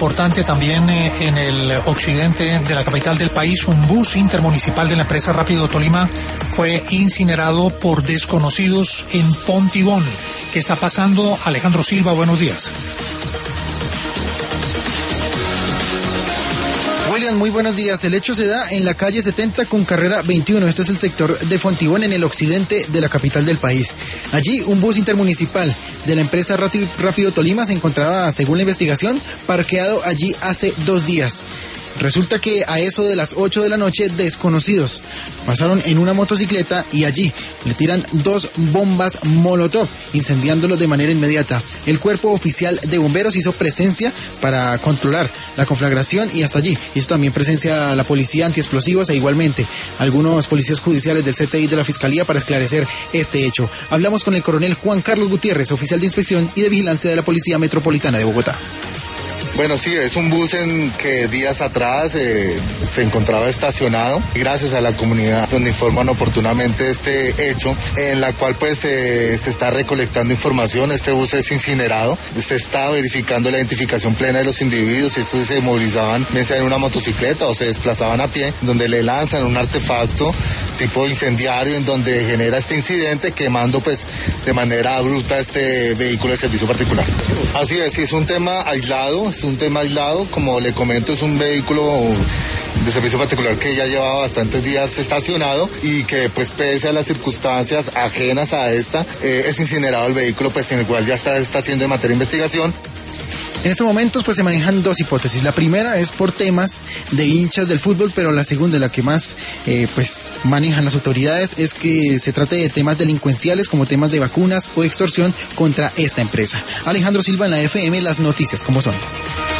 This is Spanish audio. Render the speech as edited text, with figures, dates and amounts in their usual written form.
importante también en el occidente de la capital del país. Un bus intermunicipal de la empresa Rápido Tolima fue incinerado por desconocidos en Fontibón. ¿Qué está pasando? Alejandro Silva, buenos días. William, muy buenos días. El hecho se da en la calle 70 con carrera 21. Esto es el sector de Fontibón, en el occidente de la capital del país. Allí, un bus intermunicipal de la empresa Rápido Tolima se encontraba, según la investigación, parqueado allí hace 2 días. Resulta que a eso de las 8 de la noche, desconocidos pasaron en una motocicleta y allí le tiran 2 bombas Molotov, incendiándolo de manera inmediata. El cuerpo oficial de bomberos hizo presencia para controlar la conflagración y hasta allí hizo también presencia la policía antiexplosivos e igualmente algunos policías judiciales del CTI de la Fiscalía para esclarecer este hecho. Hablamos con el coronel Juan Carlos Gutiérrez, oficial de inspección y de vigilancia de la Policía Metropolitana de Bogotá. Bueno, sí, es un bus en que días atrás se encontraba estacionado. Gracias a la comunidad donde informan oportunamente este hecho, en la cual pues se está recolectando información. Este bus es incinerado. Se está verificando la identificación plena de los individuos. Estos se movilizaban bien sea en una motocicleta o se desplazaban a pie, donde le lanzan un artefacto tipo incendiario en donde genera este incidente, quemando pues de manera bruta este vehículo de servicio particular. Así es un tema aislado. Como le comento, es un vehículo de servicio particular que ya llevaba bastantes días estacionado y que pues pese a las circunstancias ajenas a esta, es incinerado el vehículo, pues en el cual ya está haciendo en materia de investigación. En estos momentos pues se manejan 2 hipótesis. La primera es por temas de hinchas del fútbol, pero la segunda, la que más pues manejan las autoridades, es que se trate de temas delincuenciales como temas de vacunas o extorsión contra esta empresa. Alejandro Silva en la FM, las noticias como son.